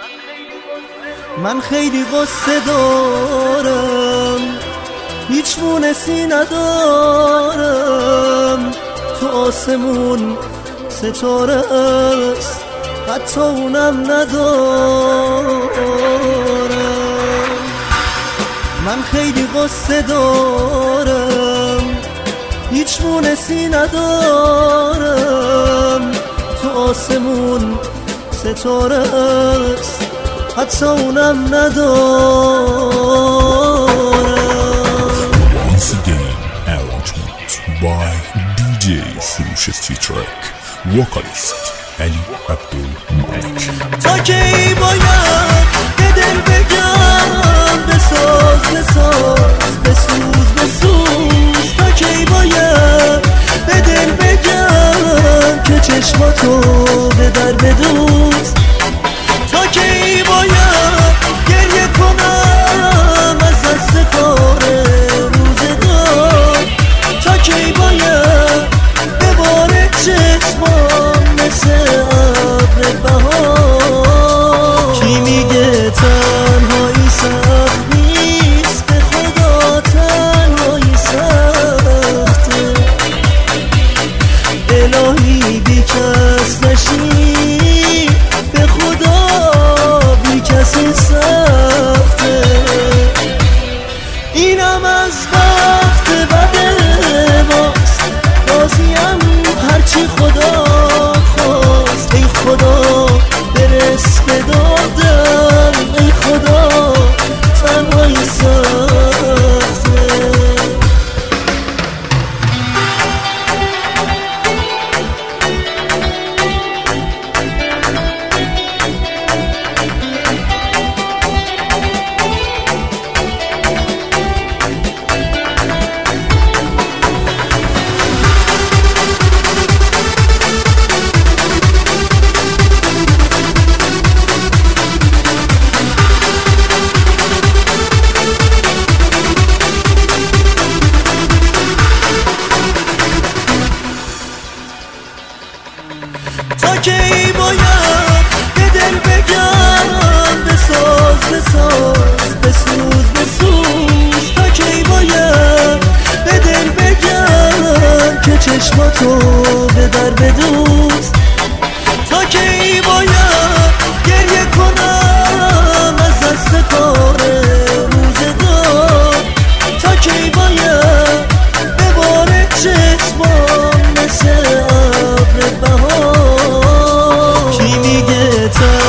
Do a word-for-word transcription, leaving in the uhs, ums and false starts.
من خیلی قصه دارم، هیچ مونسی ندارم. تو آسمون ستاره است، حتی اونم ندارم. من خیلی قصه دارم، هیچ مونسی ندارم. تو آسمون ستاره است، حتی اونم ندارم. Once again, arrangement by دی جی سروش استریترک، وکالیست علی عبدالمالک. تا کی باید به دل بگم بساز بساز بسوز بسوز؟ تا کی باید به دل بگم که چشماتو به در بدوز؟ تا کی باید گریه کنم از دست کار روزگار؟ تا کی باید بباره چشمام مثل ابر بهار؟ کی میگه تنهایی سخت نیست؟ به خدا تنهایی سخته. الهی بی کس نشی، به خدا بی کسی سخته. اینم از وقت بده باز، راضیم هرچی خدا خواست. ای خدا برس به دادم، ای خدا تنهایی سخته. تا کی باید به دل بگم بساز بساز بسوز بسوز؟ تا کی باید به دل بگم که چشماتو به در بدوز؟ تا کی باید گریه کنم از دست کار روزگار؟ تا کی باید بباره چشمام مثل ابر بهار؟ کی میگه